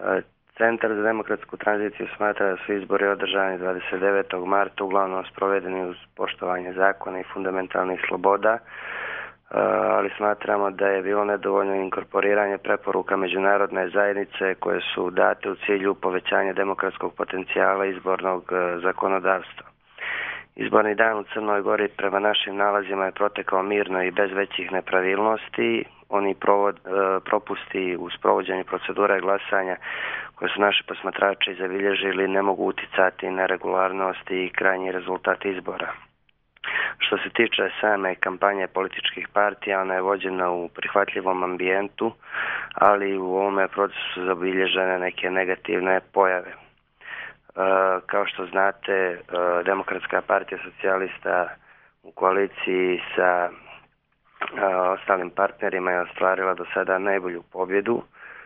Centar za demokratsku tranziciju smatra da su izbori održani 29. marta uglavnom sprovedeni uz poštovanje zakona i fundamentalnih sloboda, ali smatramo da je bilo nedovoljno inkorporiranje preporuka međunarodne zajednice koje su date u cilju povećanja demokratskog potencijala izbornog zakonodavstva. Izborni dan u Crnoj Gori prema našim nalazima je protekao mirno i bez većih nepravilnosti. Oni propusti u sprovođenju procedure glasanja koje su naši posmatrači zabilježili ne mogu uticati na regularnost i krajnji rezultat izbora. Što se tiče same kampanje političkih partija, ona je vođena u prihvatljivom ambijentu, ali u ovome procesu su zabilježene neke negativne pojave. Kao što znate, Demokratska partija socijalista u koaliciji sa ostalim partnerima je ostvarila do sada najbolju pobjedu.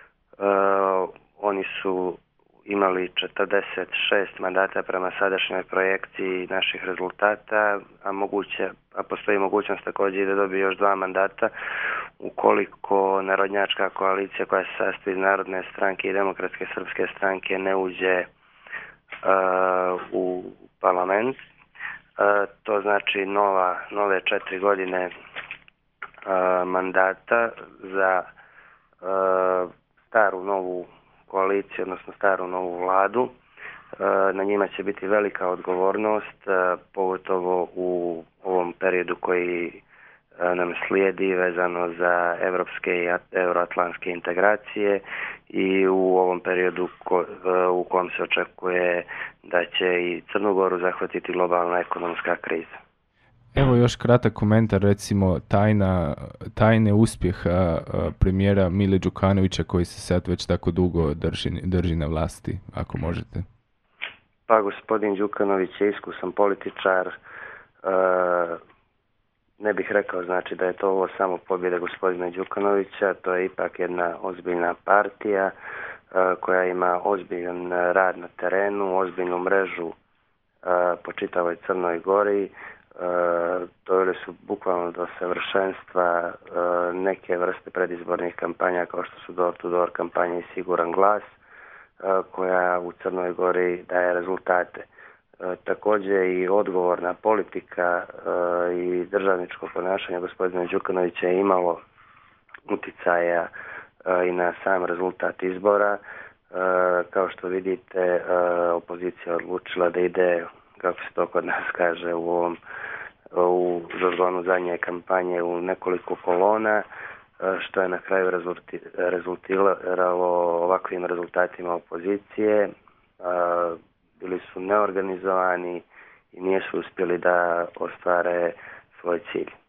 Oni su imali 46 mandata prema sadašnjoj projekciji naših rezultata, a postoji mogućnost također da dobije još 2 mandata ukoliko narodnjačka koalicija koja se sastoji iz Narodne stranke i Demokratske srpske stranke ne uđe u parlament. To znači nove 4 godine mandata za staru novu koaliciju, odnosno staru novu vladu. Na njima će biti velika odgovornost, pogotovo u ovom periodu koji nam slijedi vezano za evropske i euroatlantske integracije i u ovom periodu u kojem se očekuje da će i Crnu Goru zahvatiti globalna ekonomska kriza. Evo još kratak komentar, recimo tajne uspjeha premijera Mile Đukanovića koji se sad već tako dugo drži na vlasti, ako možete. Pa gospodin Đukanović je iskusan političar, ne bih rekao znači da je to ovo samo pobjeda gospodina Đukanovića, to je ipak jedna ozbiljna partija koja ima ozbiljan rad na terenu, ozbiljnu mrežu po čitavoj Crnoj Gori. Doveli su bukvalno do savršenstva neke vrste predizbornih kampanja kao što su door to door kampanja i Siguran glas koja u Crnoj Gori daje rezultate. Također i odgovorna politika i državničko ponašanje gospodina Đukanovića je imalo uticaja i na sam rezultat izbora. Kao što vidite, opozicija odlučila da ide, kako se to kod nas kaže, u žargonu zadnje kampanje u nekoliko kolona, što je na kraju rezultiralo ovakvim rezultatima opozicije. Bili su neorganizovani i nisu uspjeli da ostvare svoj cilj.